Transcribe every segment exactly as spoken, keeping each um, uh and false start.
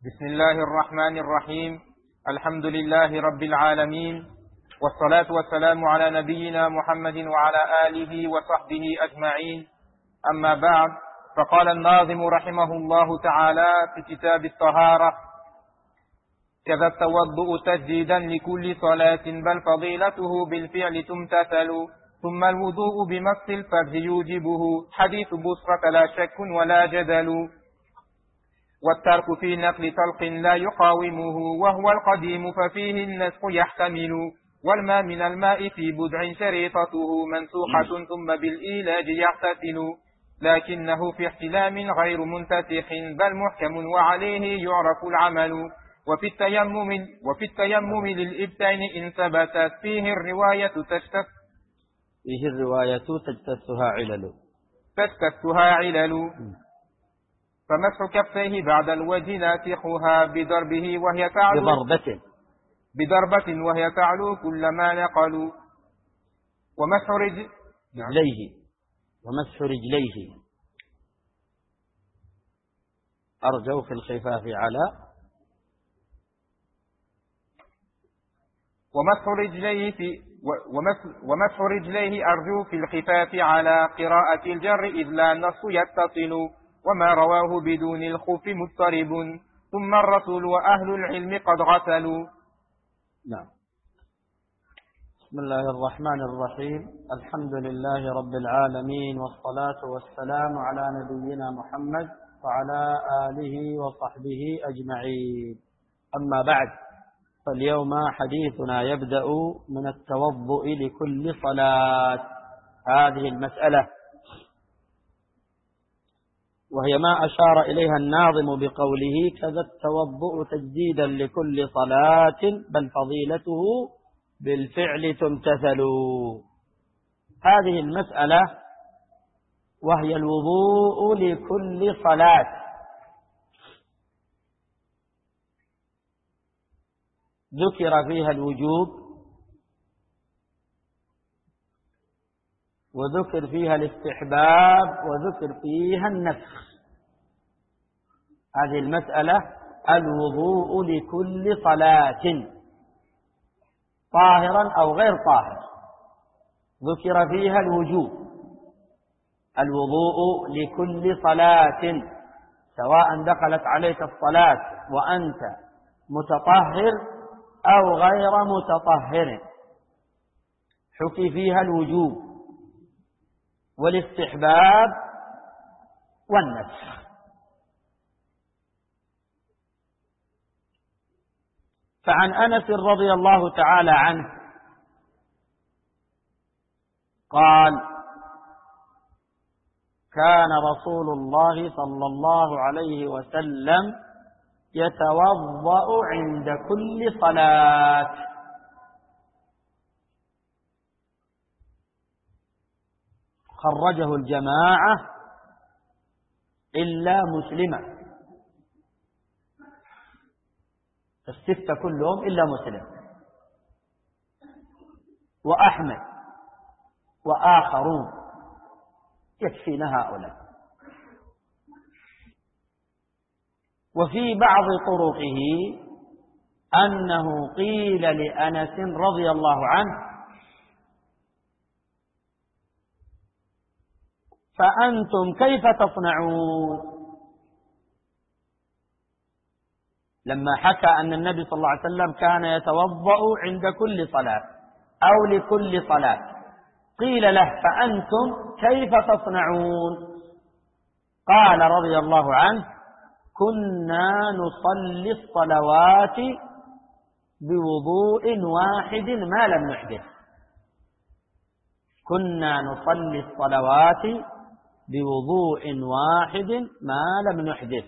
بسم الله الرحمن الرحيم. الحمد لله رب العالمين، والصلاة والسلام على نبينا محمد وعلى آله وصحبه أجمعين. أما بعد، فقال الناظم رحمه الله تعالى في كتاب الطهارة: كذا التوضؤ تجديدا لكل صلاة، بل فضيلته بالفعل تمتثل، ثم الوضوء بمس الفرج يوجبه، حديث بصرة لا شك ولا جدل، والترك في نقل طلق لا يقاومه، وهو القديم ففيه النسخ يحتمل، والماء من الماء في بدع شريطته منسوخة ثم بالإيلاج يغتسل، لكنه في احتلام غير منتسخ بل محكم وعليه يعرف العمل. وفي التيمم وفي التيمم للإبتين إن ثبتت فيه الرواية تجتث فيه الرواية تجتثها علل تجتثها علل فمسح كفيه بعد الوجه ناسخها بضربه وهي تعلو بضربة بضربة وهي تعلو كلما نقلوا. ومسح رجل رجليه ومسح رجليه أرجو في الخفاف على ومسح رجليه في ومسح, ومسح رجليه أرجو في الخفاف على قراءة الجر إذ لا النص يتصل، وما رواه بدون الخوف مضطرب، ثم الرسول وأهل العلم قد غسلوا. نعم. بسم الله الرحمن الرحيم. الحمد لله رب العالمين، والصلاة والسلام على نبينا محمد وعلى آله وصحبه أجمعين. أما بعد، فاليوم حديثنا يبدأ من التوضؤ لكل صلاة. هذه المسألة وهي ما أشار إليها الناظم بقوله: كذا التوضؤ تجديدا لكل صلاة، بل فضيلته بالفعل تمتثل. هذه المسألة وهي الوضوء لكل صلاة، ذكر فيها الوجوب وذكر فيها الاستحباب وذكر فيها النسخ. هذه المسألة الوضوء لكل صلاة، طاهرا أو غير طاهر، ذكر فيها الوجوب، الوضوء لكل صلاة، سواء دخلت عليك الصلاة وأنت متطهر أو غير متطهر، حكي فيها الوجوب والاستحباب والنسخ. فعن أنس رضي الله تعالى عنه قال: كان رسول الله صلى الله عليه وسلم يتوضأ عند كل صلاة. خرجه الجماعة إلا مسلما، الستة كلهم إلا مسلم وأحمد وآخرون، يكفينا هؤلاء. وفي بعض طرقه أنه قيل لأنس رضي الله عنه: فأنتم كيف تصنعون؟ لما حكى أن النبي صلى الله عليه وسلم كان يتوضأ عند كل صلاة أو لكل صلاة، قيل له: فأنتم كيف تصنعون؟ قال رضي الله عنه: كنا نصلي الصلوات بوضوء واحد ما لم نحدث. كنا نصلي الصلوات بوضوء واحد ما لم نحدث.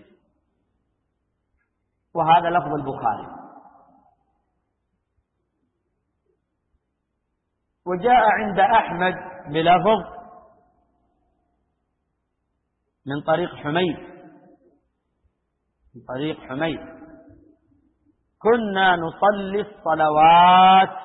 وهذا لفظ البخاري. وجاء عند أحمد بلفظ من طريق حميد من طريق حميد كنا نصلي الصلوات،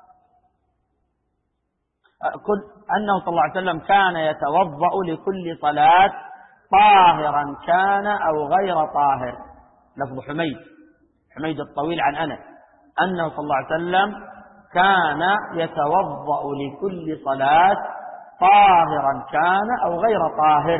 أنه صلى الله عليه وسلم كان يتوضأ لكل صلاة طاهرا كان أو غير طاهر، لفظ حميد حميد الطويل عن أنس أنه صلى الله عليه وسلم كان يتوضأ لكل صلاة طاهرا كان أو غير طاهر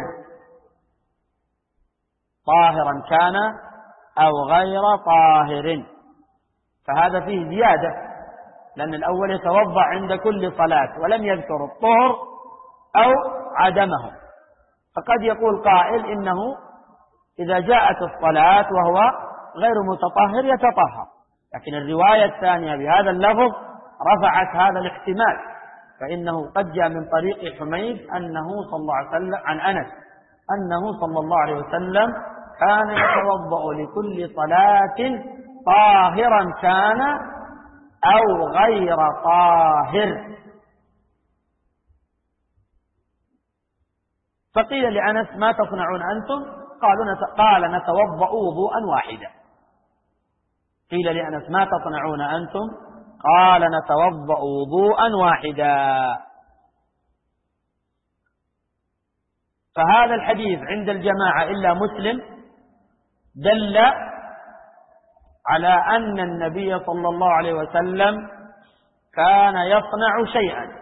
طاهرا كان أو غير طاهر. فهذا فيه زيادة، لأن الأول يتوضأ عند كل صلاة ولم يذكر الطهر أو عدمه. فقد يقول قائل إنه إذا جاءت الصلاة وهو غير متطهر يتطهر، لكن الرواية الثانية بهذا اللفظ رفعت هذا الاحتمال، فإنه قد جاء من طريق حميد أنه صلى الله عليه وسلم عن أنس أنه صلى الله عليه وسلم كان يتوضأ لكل صلاة طاهرا كان أو غير طاهر. فقيل لأنس ما تصنعون أنتم؟ قالوا نت... قال نتوضأ وضوءا واحدا. قيل لأنس ما تصنعون أنتم؟ قال نتوضأ وضوءا واحدا. فهذا الحديث عند الجماعة إلا مسلم دل على أن النبي صلى الله عليه وسلم كان يصنع شيئا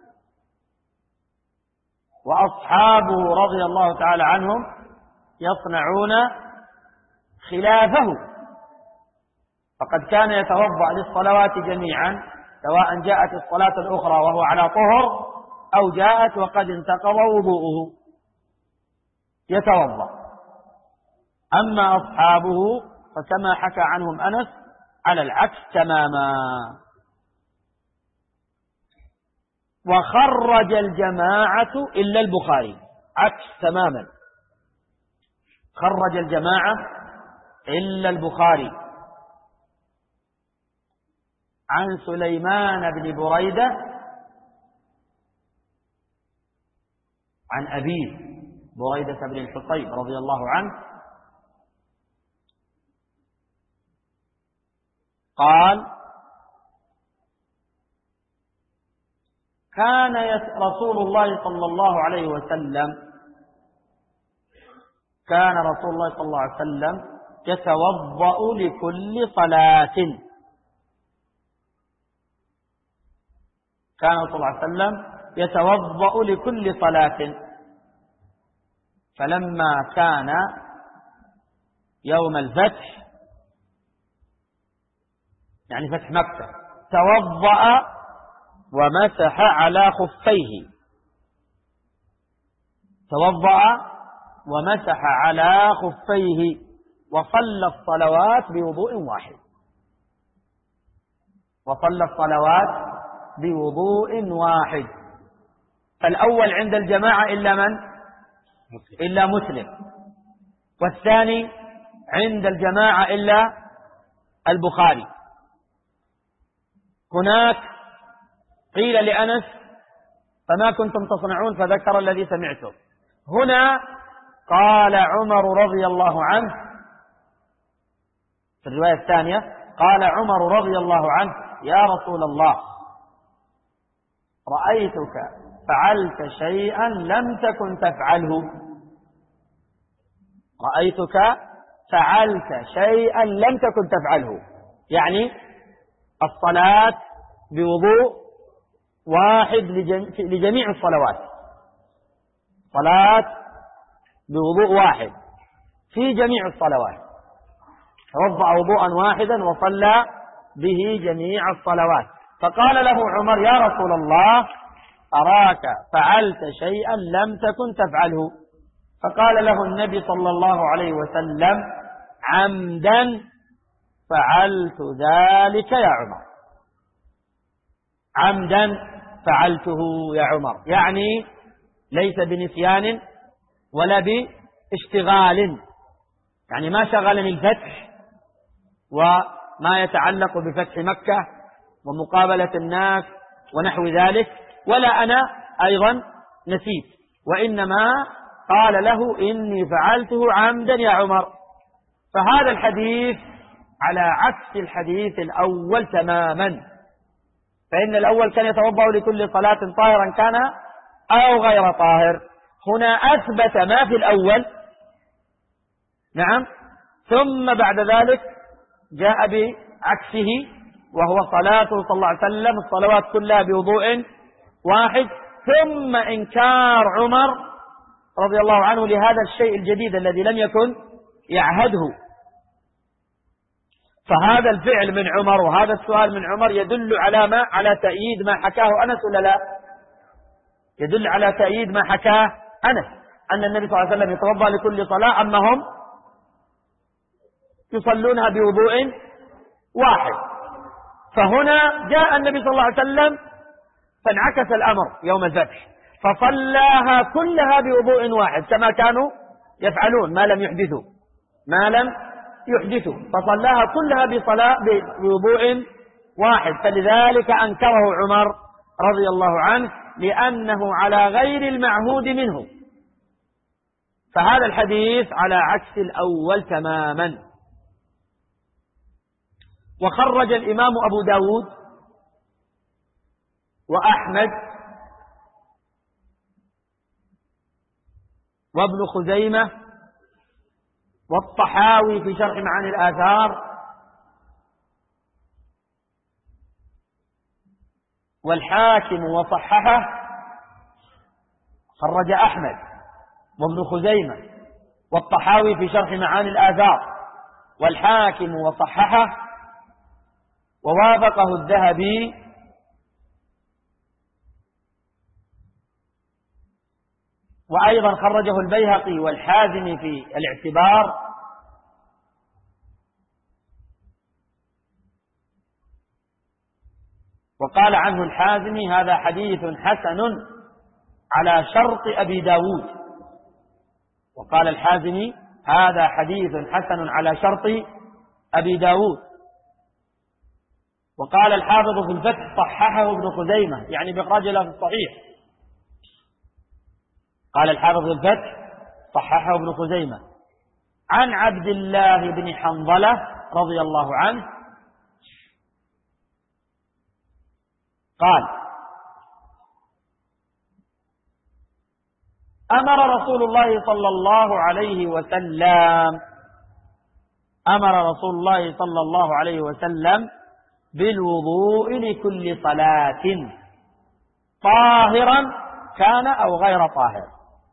وأصحابه رضي الله تعالى عنهم يصنعون خلافه، فقد كان يتوضأ للصلوات جميعا سواء جاءت الصلاة الأخرى وهو على طهر أو جاءت وقد انتقض وضوءه يتوضأ. أما أصحابه فكما حكى عنهم أنس على العكس تماما. وخرج الجماعة إلا البخاري، عكس تماما، خرج الجماعة إلا البخاري عن سليمان بن بريدة عن أبيه بريدة بن الحصيب رضي الله عنه قال كان رسول الله صلى الله عليه وسلم كان رسول الله صلى الله عليه وسلم يتوضأ لكل صلاة كان صلى الله عليه وسلم يتوضأ لكل صلاة. فلما كان يوم الفتح يعني فتح مكة توضأ ومسح على خفيه توضأ ومسح على خفيه وصلى الصلوات بوضوء واحد وصلى الصلوات بوضوء واحد. فالأول عند الجماعة إلا من؟ إلا مسلم، والثاني عند الجماعة إلا البخاري. هناك قيل لأنس فما كنتم تصنعون فذكر الذي سمعته. هنا قال عمر رضي الله عنه في الرواية الثانية قال عمر رضي الله عنه يا رسول الله رأيتك فعلت شيئا لم تكن تفعله رأيتك فعلت شيئا لم تكن تفعله يعني الصلاة بوضوء واحد لجميع الصلوات، صلاة بوضوء واحد في جميع الصلوات، توضأ وضوءا واحدا وصلى به جميع الصلوات. فقال له عمر يا رسول الله أراك فعلت شيئا لم تكن تفعله. فقال له النبي صلى الله عليه وسلم عمدا فعلت ذلك يا عمر، عمدا فعلته يا عمر، يعني ليس بنسيان ولا باشتغال، يعني ما شغلني الفتح وما يتعلق بفتح مكة ومقابلة الناس ونحو ذلك، ولا أنا أيضا نسيت، وإنما قال له إني فعلته عمدا يا عمر. فهذا الحديث على عكس الحديث الأول تماما، فإن الأول كان يتوضأ لكل صلاة طاهرا كان أو غير طاهر، هنا أثبت ما في الأول، نعم، ثم بعد ذلك جاء بعكسه وهو صلاته صلى الله عليه وسلم الصلوات كلها بوضوء واحد، ثم إنكار عمر رضي الله عنه لهذا الشيء الجديد الذي لم يكن يعهده. فهذا الفعل من عمر وهذا السؤال من عمر يدل على ما على تأييد ما حكاه أنس ولا لا؟ يدل على تأييد ما حكاه أنس أن النبي صلى الله عليه وسلم يتوضأ لكل صلاة، أما هم يصلونها بوضوء واحد. فهنا جاء النبي صلى الله عليه وسلم فانعكس الأمر يوم الفتح، فصلاها كلها بوضوء واحد كما كانوا يفعلون ما لم يحدثوا ما لم يحدثوا فصلاها كلها بصلاة بوضوء واحد. فلذلك أنكره عمر رضي الله عنه لأنه على غير المعهود منه. فهذا الحديث على عكس الأول تماما. وخرج الإمام أبو داود وأحمد وابن خزيمة والطحاوي في شرح معاني الآثار والحاكم وصححه. خرج أحمد وابن خزيمة والطحاوي في شرح معاني الآثار والحاكم وصححه، ووافقه الذهبي وأيضا خرجه البيهقي والحازمي في الاعتبار. وقال عنه الحازمي هذا حديث حسن على شرط أبي داود. وقال الحازمي هذا حديث حسن على شرط أبي داود. وقال الحافظ في الفتح صححه ابن خزيمة، يعني بإخراج له في الصحيح. قال الحافظ في الفتح صححه ابن خزيمة عن عبد الله بن حنظلة رضي الله عنه قال أمر رسول الله صلى الله عليه وسلم أمر رسول الله صلى الله عليه وسلم بالوضوء لكل صلاة طاهرا كان أو غير طاهر.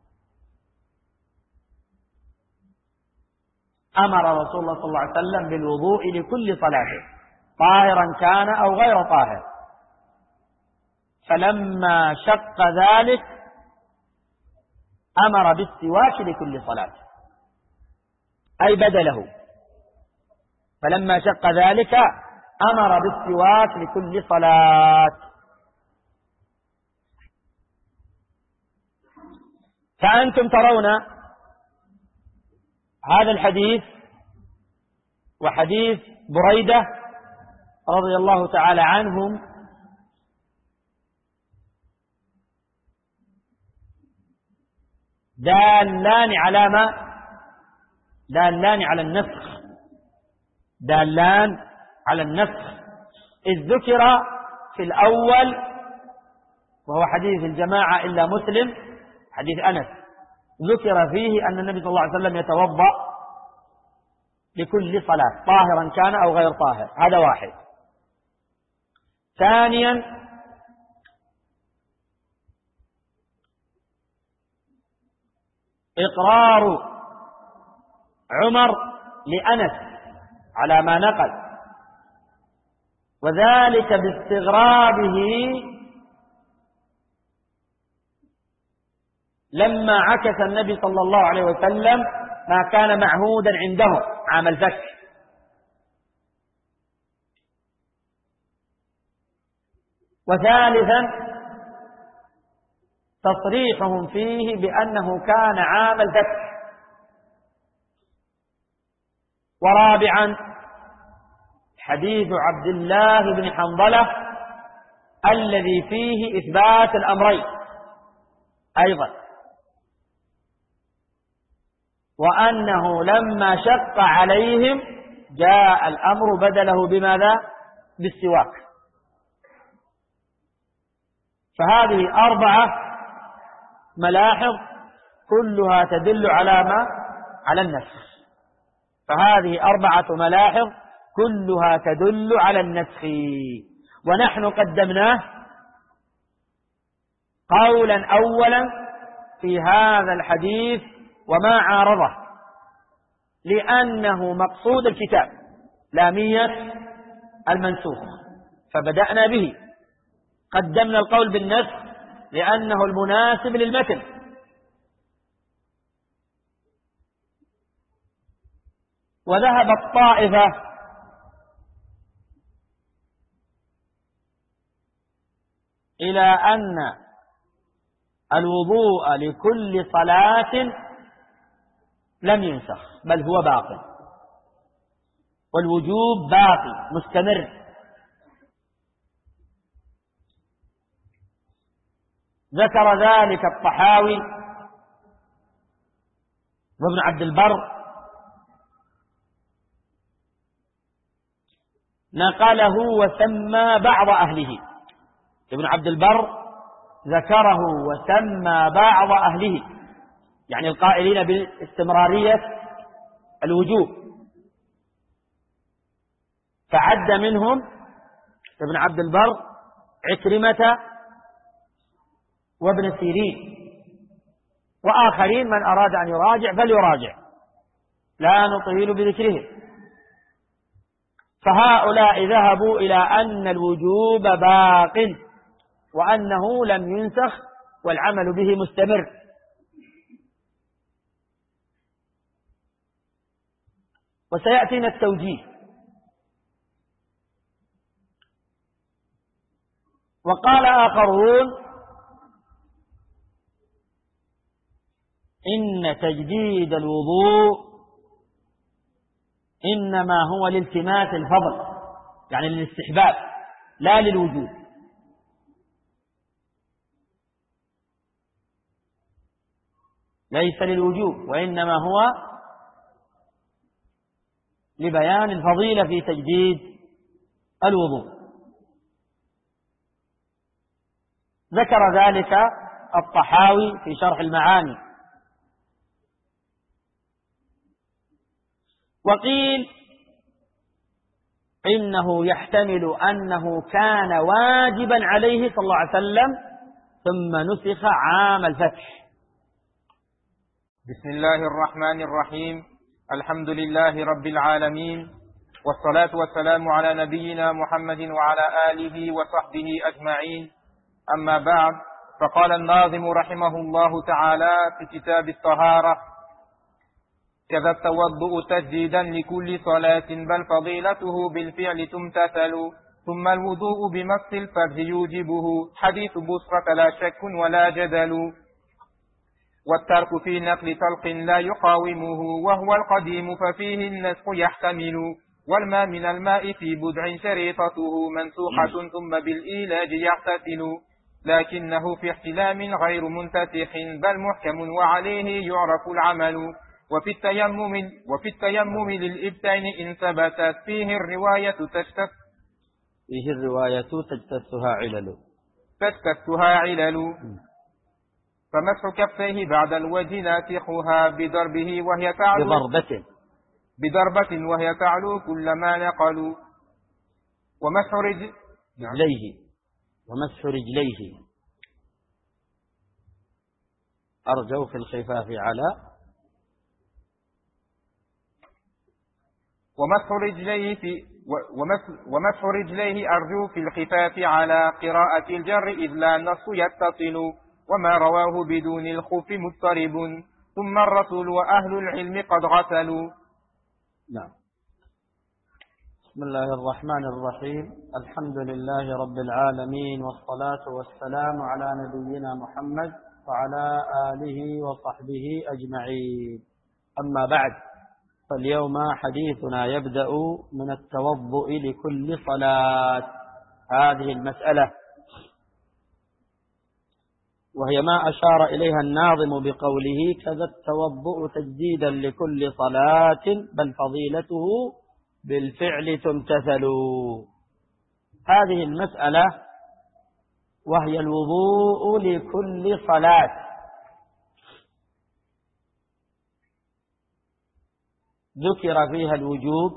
أمر رسول الله صلى الله عليه وسلم بالوضوء لكل صلاة طاهرا كان أو غير طاهر. فلما شق ذلك أمر بالسواك لكل صلاة، أي بدله. فلما شق ذلك أمر بالسواك لكل صلاة. فأنتم ترون هذا الحديث وحديث بريدة رضي الله تعالى عنهم دالان على ما دالان على النسخ دالان على النسخ إذ ذكر في الأول وهو حديث الجماعة إلا مسلم حديث أنس، ذكر فيه أن النبي صلى الله عليه وسلم يتوضأ لكل صلاة طاهرا كان أو غير طاهر. هذا واحد. ثانيا إقرار عمر لأنس على ما نقل، وذلك باستغرابه لما عكس النبي صلى الله عليه وسلم ما كان معهودا عنده عام الفتح. وثالثا تصريحهم فيه بأنه كان عام الفتح. ورابعا حديث عبد الله بن حنظلة الذي فيه إثبات الأمرين أيضا، وأنه لما شق عليهم جاء الأمر بدله بماذا؟ بالسواك. فهذه أربعة ملاحظ كلها تدل على ما؟ على النسخ. فهذه أربعة ملاحظ كلها تدل على النسخ، ونحن قدمناه قولا أولا في هذا الحديث وما عارضه، لأنه مقصود الكتاب لامية المنسوخ، فبدأنا به. قدمنا القول بالنسخ لأنه المناسب للمتن، وذهبت طائفة إلى أن الوضوء لكل صلاة لم ينسخ بل هو باقي، والوجوب باقي مستمر. ذكر ذلك الطحاوي وابن عبد البر، نقله وسمى بعض أهله. ابن عبد البر ذكره وسمى بعض أهله، يعني القائلين باستمرارية الوجوب، فعد منهم ابن عبد البر عكرمة وابن سيرين وآخرين، من أراد أن يراجع فليراجع، لا نطيل بذكرهم. فهؤلاء ذهبوا إلى أن الوجوب باق وأنه لم ينسخ والعمل به مستمر. وسيأتينا التوجيه. وقال آخرون إن تجديد الوضوء إنما هو لالتماس الفضل، يعني للاستحباب لا للوجوب. ليس للوجوب، وإنما هو لبيان الفضيلة في تجديد الوضوء. ذكر ذلك الطحاوي في شرح المعاني. وقيل إنه يحتمل أنه كان واجبا عليه صلى الله عليه وسلم ثم نسخ عام الفتح. بسم الله الرحمن الرحيم. الحمد لله رب العالمين، والصلاة والسلام على نبينا محمد وعلى آله وصحبه أجمعين. أما بعد، فقال الناظم رحمه الله تعالى في كتاب الطهارة: كذا التوضؤ تجديدا لكل صلاة، بل فضيلته بالفعل تمتثل، ثم الوضوء بمس الفرج يوجبه، حديث بصرة لا شك ولا جدل، والترك في نقل طلق لا يقاومه، وهو القديم ففيه النسخ يحتمل، والماء من الماء في بدع شريطته منسوخة ثم بالإيلاج يغتسل، لكنه في احتلام غير منتسخ بل محكم وعليه يعرف العمل، وفي التيمم وفي التيمم للإبتين إن ثبتت فيه الرواية تجتث فيه الرواية تجتثها علل تجتثها علل فمسح كفيه بعد الوجه ناسخها بضربه وهي تعلو بضربة بضربة وهي تعلو كلما نقلوا، ومسح رجل رجليه ومسح رجليه أرجو في الخفاف على ومسح رجليه في ومسح, ومسح رجليه أرجو في الخفاف على قراءة الجر إذ لا النص يتصل، وما رواه بدون الخوف مضطرب، ثم الرسول وأهل العلم قد غسلوا. نعم. بسم الله الرحمن الرحيم. الحمد لله رب العالمين، والصلاة والسلام على نبينا محمد وعلى آله وصحبه أجمعين. أما بعد، فاليوم حديثنا يبدأ من التوضؤ لكل صلاة. هذه المسألة وهي ما أشار إليها الناظم بقوله كذا التوضؤ تجديدا لكل صلاة بل فضيلته بالفعل تمتثل. هذه المسألة وهي الوضوء لكل صلاة. ذكر فيها الوجوب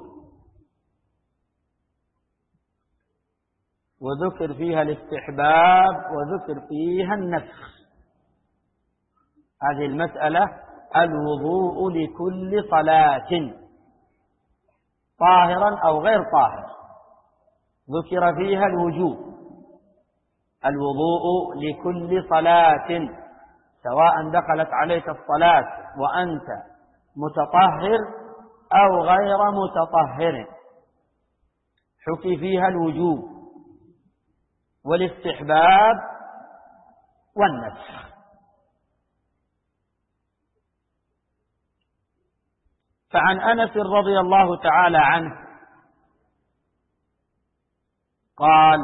وذكر فيها الاستحباب وذكر فيها النسخ. هذه المسألة الوضوء لكل صلاة طاهرا أو غير طاهر، ذكر فيها الوجوب، الوضوء لكل صلاة سواء دخلت عليك الصلاة وأنت متطهر أو غير متطهر، حكي فيها الوجوب والاستحباب والنسخ. فعن أنس رضي الله تعالى عنه قال: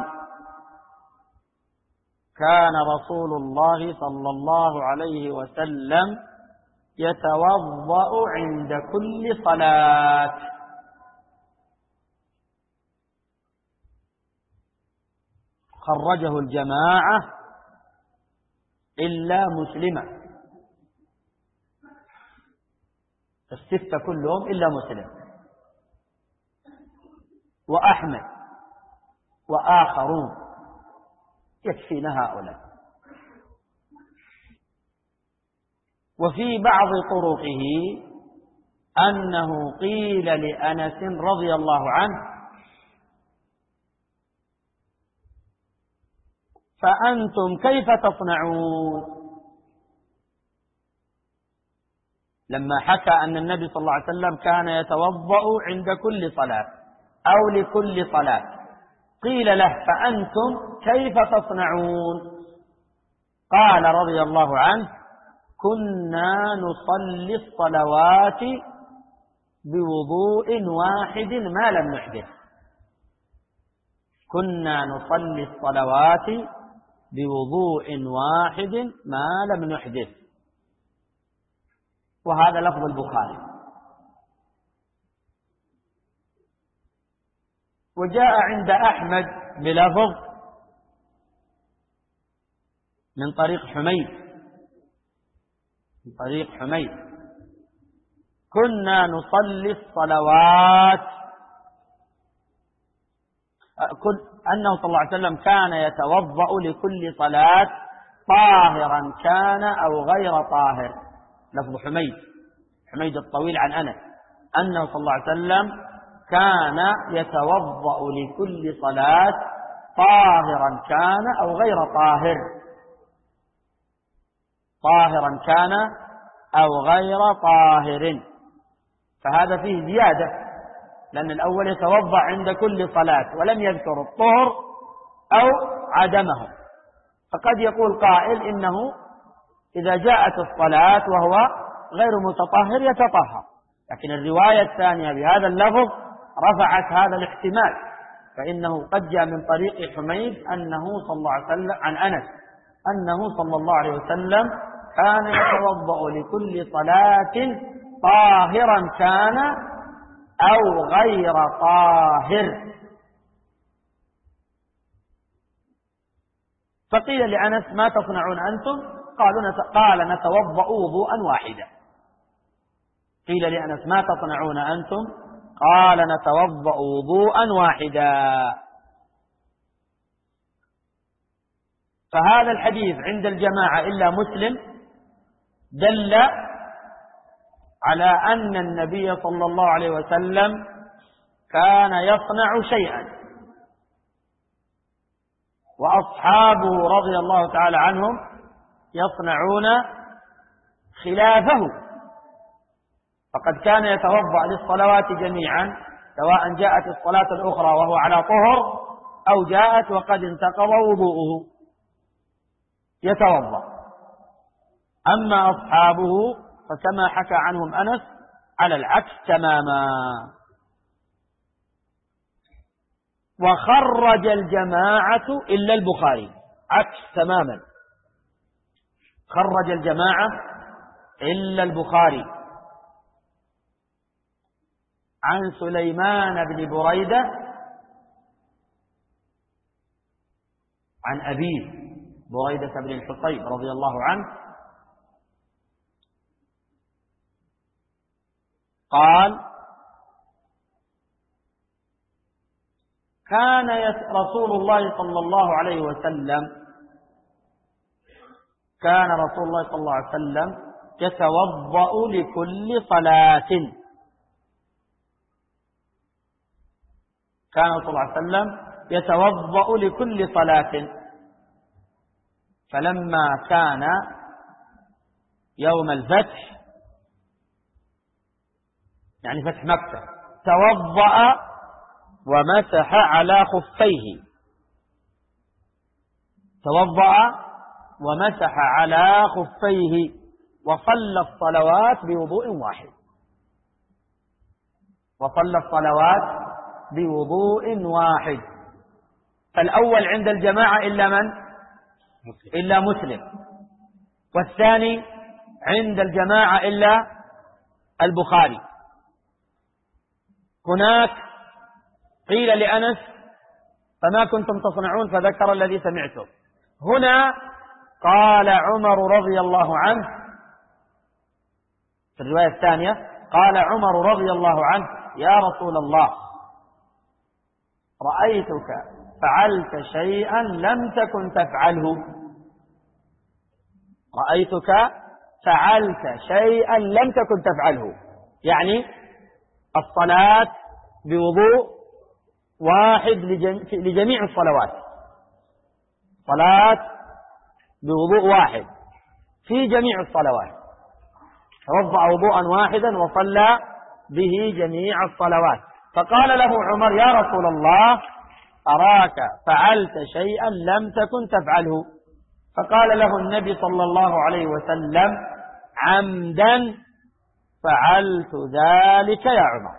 كان رسول الله صلى الله عليه وسلم يتوضأ عند كل صلاة. خرجه الجماعة إلا مسلما، الستة كلهم إلا مسلم وأحمد وآخرون، يكفينا هؤلاء. وفي بعض طرقه أنه قيل لأنس رضي الله عنه: فأنتم كيف تصنعون؟ لما حكى أن النبي صلى الله عليه وسلم كان يتوضأ عند كل صلاة أو لكل صلاة، قيل له: فأنتم كيف تصنعون؟ قال رضي الله عنه: كنا نصلي الصلوات بوضوء واحد ما لم نحدث. كنا نصلي الصلوات بوضوء واحد ما لم نحدث. وهذا لفظ البخاري. وجاء عند أحمد بلفظ من طريق حميد من طريق حميد كنا نصلي الصلوات، أنه صلى الله عليه وسلم كان يتوضأ لكل صلاة طاهرا كان أو غير طاهر. لفظ حميد حميد الطويل عن أنس أنه صلى الله عليه وسلم كان يتوضأ لكل صلاة طاهرا كان أو غير طاهر، طاهرا كان أو غير طاهر. فهذا فيه زيادة، لأن الأول يتوضأ عند كل صلاة ولم يذكر الطهر أو عدمه. فقد يقول قائل إنه إذا جاءت الصلاة وهو غير متطهر يتطهر، لكن الرواية الثانية بهذا اللفظ رفعت هذا الاحتمال، فإنه قد جاء من طريق حميد أنه صلى الله عليه وسلم عن أنس أنه صلى الله عليه وسلم كان يتوضأ لكل صلاة طاهرا كان أو غير طاهر. فقيل لأنس: ما تصنعون أنتم؟ قالوا نت... قال: نتوضأ وضوءا واحدا. قيل لأنس: ما تصنعون أنتم؟ قال: نتوضأ وضوءا واحدا. فهذا الحديث عند الجماعة إلا مسلم دل على أن النبي صلى الله عليه وسلم كان يصنع شيئا وأصحابه رضي الله تعالى عنهم يصنعون خلافه. فقد كان يتوضأ للصلوات جميعا سواء جاءت الصلاة الأخرى وهو على طهر أو جاءت وقد انتقض وضوءه يتوضأ. أما أصحابه فكما حكى عنهم أنس على العكس تماما. وخرج الجماعة إلا البخاري، عكس تماما، خرج الجماعة إلا البخاري عن سليمان بن بريدة عن أبيه بريدة بن الحصيب رضي الله عنه قال: كان رسول الله صلى الله عليه وسلم كان رسول الله صلى الله عليه وسلم يتوضأ لكل صلاة كان صلى الله عليه وسلم يتوضأ لكل صلاة فلما كان يوم الفتح يعني فتح مكة توضأ ومسح على خفيه توضأ ومسح على خفيه وصلى الصلوات بوضوء واحد وصلى الصلوات بوضوء واحد فالأول عند الجماعة إلا من؟ إلا مسلم والثاني عند الجماعة إلا البخاري. هناك قيل لأنس فما كنتم تصنعون فذكر الذي سمعته. هنا قال عمر رضي الله عنه في الرواية الثانية قال عمر رضي الله عنه يا رسول الله رأيتك فعلت شيئا لم تكن تفعله رأيتك فعلت شيئا لم تكن تفعله يعني الصلاة بوضوء واحد لجميع الصلوات صلاة بوضوء واحد في جميع الصلوات توضأ وضوءا واحدا وصلى به جميع الصلوات فقال له عمر يا رسول الله أراك فعلت شيئا لم تكن تفعله فقال له النبي صلى الله عليه وسلم عمدا فعلت ذلك يا عمر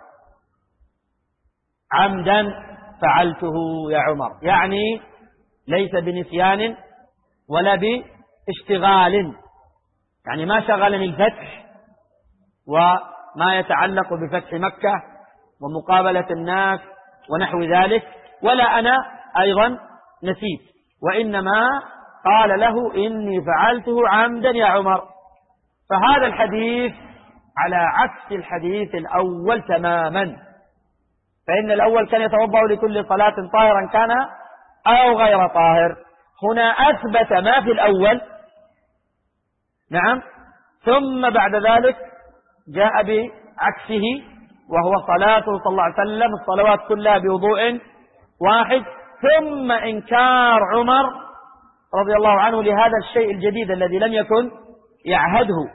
عمدا فعلته يا عمر يعني ليس بنسيان ولا باشتغال يعني ما شغلني الفتح وما يتعلق بفتح مكة ومقابلة الناس ونحو ذلك ولا أنا أيضا نسيت وإنما قال له إني فعلته عمدا يا عمر. فهذا الحديث على عكس الحديث الأول تماما فإن الأول كان يتوضأ لكل صلاة طاهرا كان أو غير طاهر هنا أثبت ما في الأول نعم ثم بعد ذلك جاء بعكسه وهو صلاته صلى الله عليه وسلم الصلوات كلها بوضوء واحد ثم إنكار عمر رضي الله عنه لهذا الشيء الجديد الذي لم يكن يعهده.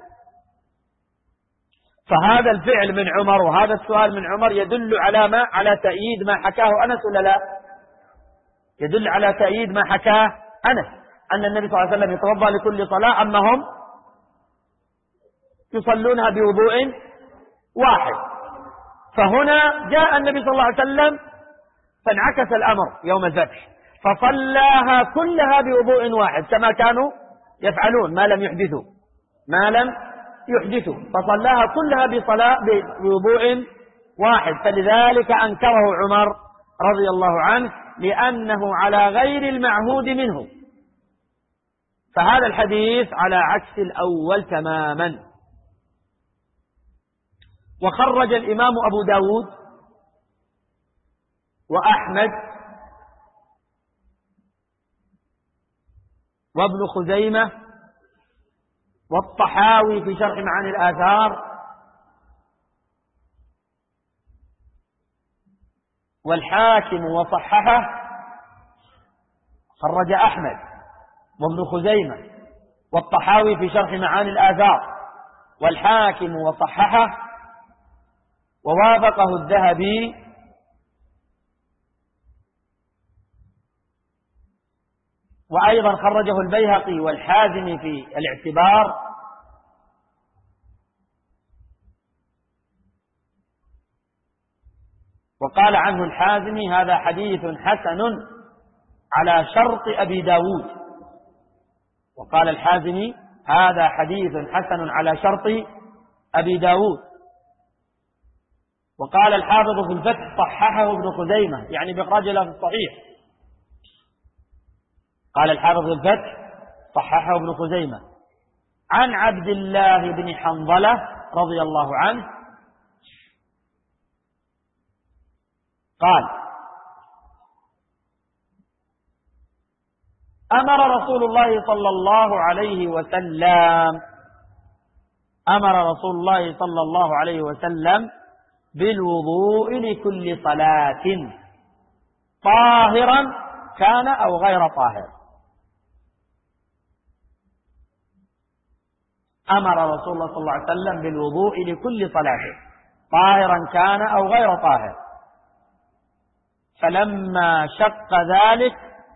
فهذا الفعل من عمر وهذا السؤال من عمر يدل على ما على تأييد ما حكاه أنس ولا لا؟ يدل على تأييد ما حكاه أنس أن النبي صلى الله عليه وسلم يتوضأ لكل صلاة أما هم يصلونها بوضوء واحد. فهنا جاء النبي صلى الله عليه وسلم فانعكس الأمر يوم الفتح فصلاها كلها بوضوء واحد كما كانوا يفعلون ما لم يحدثوا ما لم يحدثوا فصلاها كلها بصلاة بوضوء واحد فلذلك أنكره عمر رضي الله عنه لأنه على غير المعهود منه. فهذا الحديث على عكس الأول تماما. وخرج الإمام أبو داود وأحمد وابن خزيمة والطحاوي في شرح معاني الآثار والحاكم وصححه. خرج أحمد وابن خزيمة والطحاوي في شرح معاني الآثار والحاكم وصححه ووافقه الذهبي وأيضا خرجه البيهقي والحازمي في الاعتبار وقال عنه الحازمي هذا حديث حسن على شرط أبي داود. وقال الحازمي هذا حديث حسن على شرط أبي داود. وقال الحافظ في الفتح صححه ابن خزيمة يعني بإخراج له في الصحيح. قال الحافظ في الفتح صححه ابن خزيمة عن عبد الله بن حنظلة رضي الله عنه قال أمر رسول الله صلى الله عليه وسلم أمر رسول الله صلى الله عليه وسلم بالوضوء لكل صلاة طاهرا كان أو غير طاهر. أمر رسول الله صلى الله عليه وسلم بالوضوء لكل صلاة طاهرا كان أو غير طاهر. فلما شق ذلك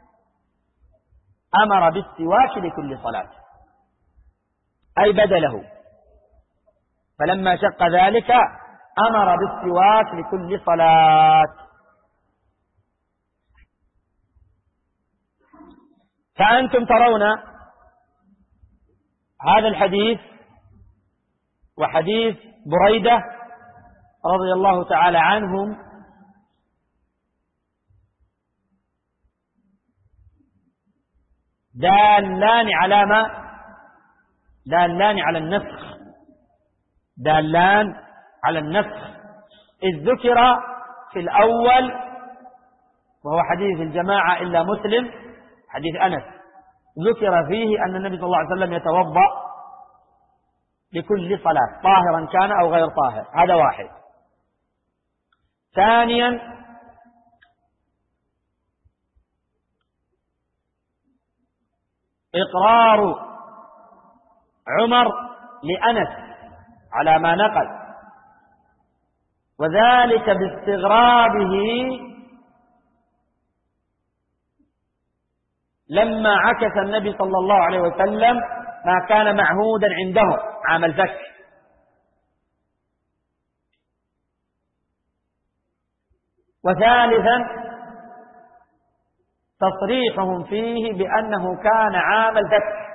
أمر بالسواك لكل صلاة، أي بدله. فلما شق ذلك أمر بالسواك لكل صلاة. فأنتم ترون هذا الحديث وحديث بريدة رضي الله تعالى عنهم دالان على ما دالان على النسخ دالان على النسخ إذ ذكر في الأول وهو حديث الجماعة إلا مسلم، حديث أنس، ذكر فيه أن النبي صلى الله عليه وسلم يتوضأ لكل صلاة طاهرا كان أو غير طاهر. هذا واحد. ثانيا إقرار عمر لأنس على ما نقل، وذلك باستغرابه لما عكس النبي صلى الله عليه وسلم ما كان معهودا عنده عام الفتح. وثالثا تصريحهم فيه بأنه كان عام الفتح.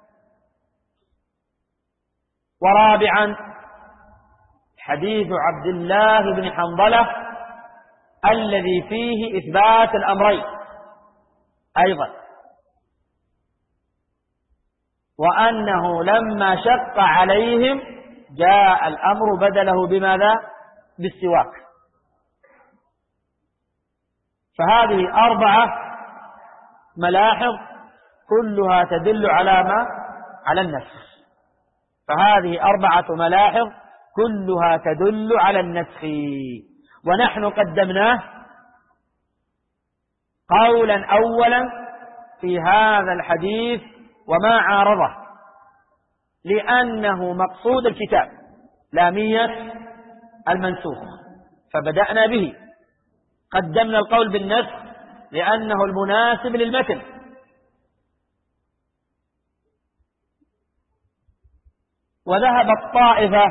ورابعا حديث عبد الله بن حنظلة الذي فيه إثبات الأمرين أيضا، وأنه لما شق عليهم جاء الأمر بدله بماذا؟ بالسواك. فهذه أربعة ملاحظ كلها تدل على ما؟ على النسخ. فهذه أربعة ملاحظ كلها تدل على النسخ، ونحن قدمناه قولا أولا في هذا الحديث وما عارضه، لأنه مقصود الكتاب لامية المنسوخ، فبدأنا به. قدمنا القول بالنسخ لأنه المناسب للمتن، وذهبت طائفة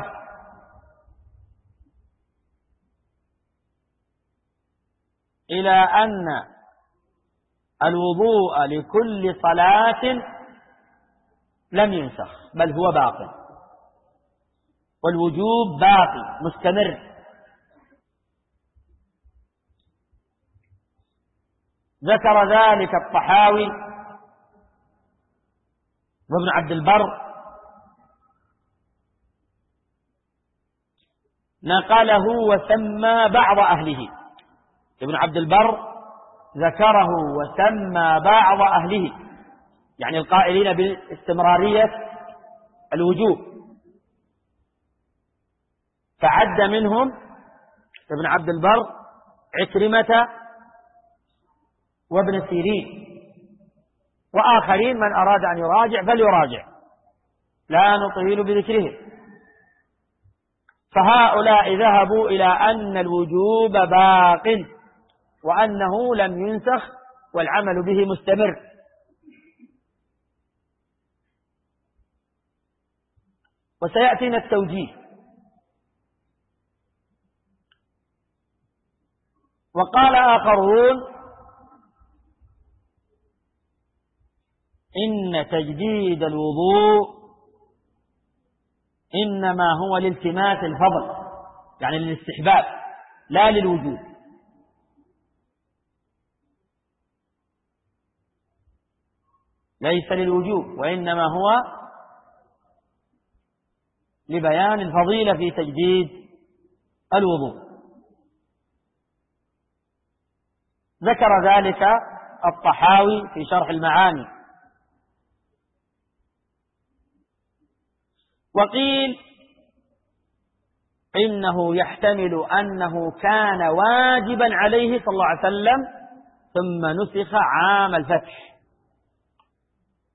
إلى أن الوضوء لكل صلاة لم ينسخ بل هو باقي، والوجوب باقي مستمر. ذكر ذلك الطحاوي وابن عبد البر، نقله وسمى بعض أهله. ابن عبد البر ذكره وسمى بعض أهله، يعني القائلين باستمرارية الوجوب، فعد منهم ابن عبد البر عكرمة وابن سيرين وآخرين. من أراد أن يراجع فليراجع، لا نطيل بذكرهم. فهؤلاء ذهبوا إلى أن الوجوب باق وأنه لم ينسخ والعمل به مستمر. وسيأتينا التوجيه. وقال آخرون إن تجديد الوضوء إنما هو لالتماس الفضل، يعني للاستحباب لا للوجوب. ليس للوجوب، وإنما هو لبيان الفضيلة في تجديد الوضوء. ذكر ذلك الطحاوي في شرح المعاني وقيل إنه يحتمل أنه كان واجبا عليه صلى الله عليه وسلم ثم نسخ عام الفتح،